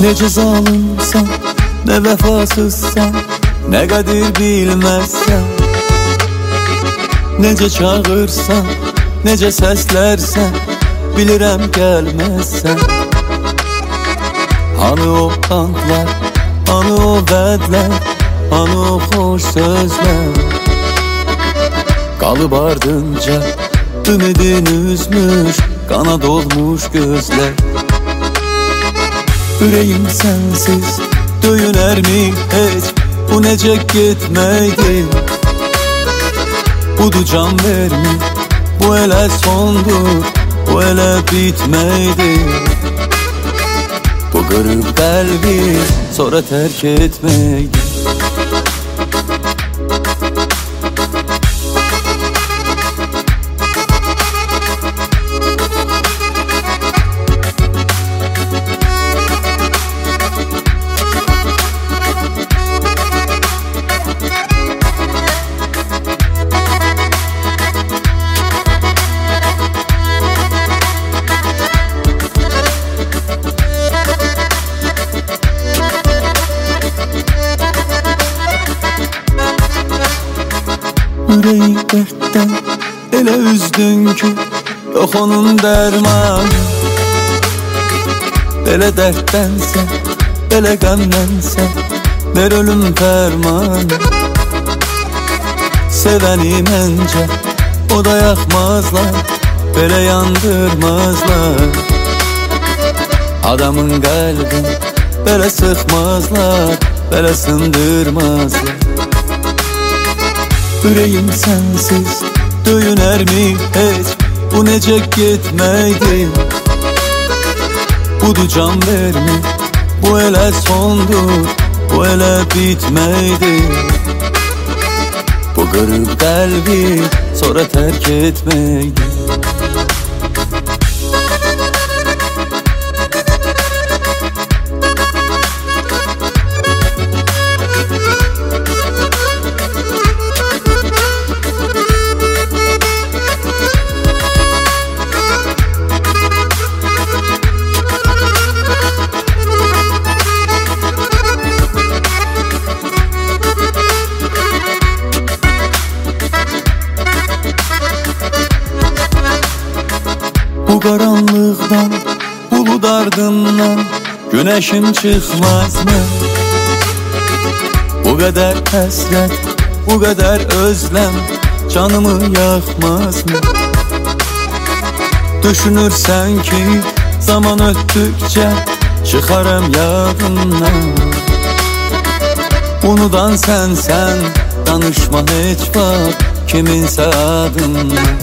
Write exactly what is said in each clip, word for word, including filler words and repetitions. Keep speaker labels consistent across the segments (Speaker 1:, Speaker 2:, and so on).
Speaker 1: Necə zalımsan, nə vəfasızsan, nə qədir bilməzsən. Necə çağırsan, necə səslərsən, bilirəm gəlməzsən. Hanı o antlar, hanı o vədlər, hanı o xoş sözlər. Qalıb ardınca ümidin üzmüş, qana dolmuş gözlər. Ürəyim sənsiz döyünərmi heç, bu necə getməkdir? Budur can vermi, bu elə sondur, bu elə bitməkdir. Bu qırıb qəlbi, sonra tərk etməkdir. Ürəyi dərddən elə üzdün ki, yox onun dərmanı. Belə dərddənsə, belə qəmlənsə, ver ölüm fərmanı. Sevəni məncə o da yaxmazlar, belə yandırmazlar. Adamın qəlbin belə sıxmazlar, belə sındırmazlar. Ürəyim sənsiz döyünərmi heç, bu necə getməkdir? Budur can vermi, bu elə sondur, bu elə bitməkdir. Bu qırıb qəlbi, sonra tərk etməkdir. Bu qaranlıqdan, bulud ardından günəşin çıxmazmı? Bu qədər həsrət, bu qədər özləm canımı yaxmazmı? Düşünürsən ki, zaman ötdükcə çıxarım yadından. Unudan sənsən, danışma heç vaxt kiminsə adından.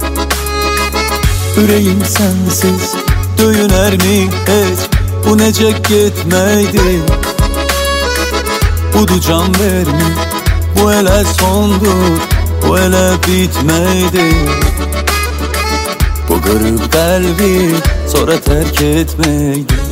Speaker 1: Ürəyim sənsiz döyünərmi heç, bu necə getməkdir? Budur can vermi, bu elə sondur, bu elə bitməkdir. Bu qırıb qəlbi, sonra tərk etməkdir.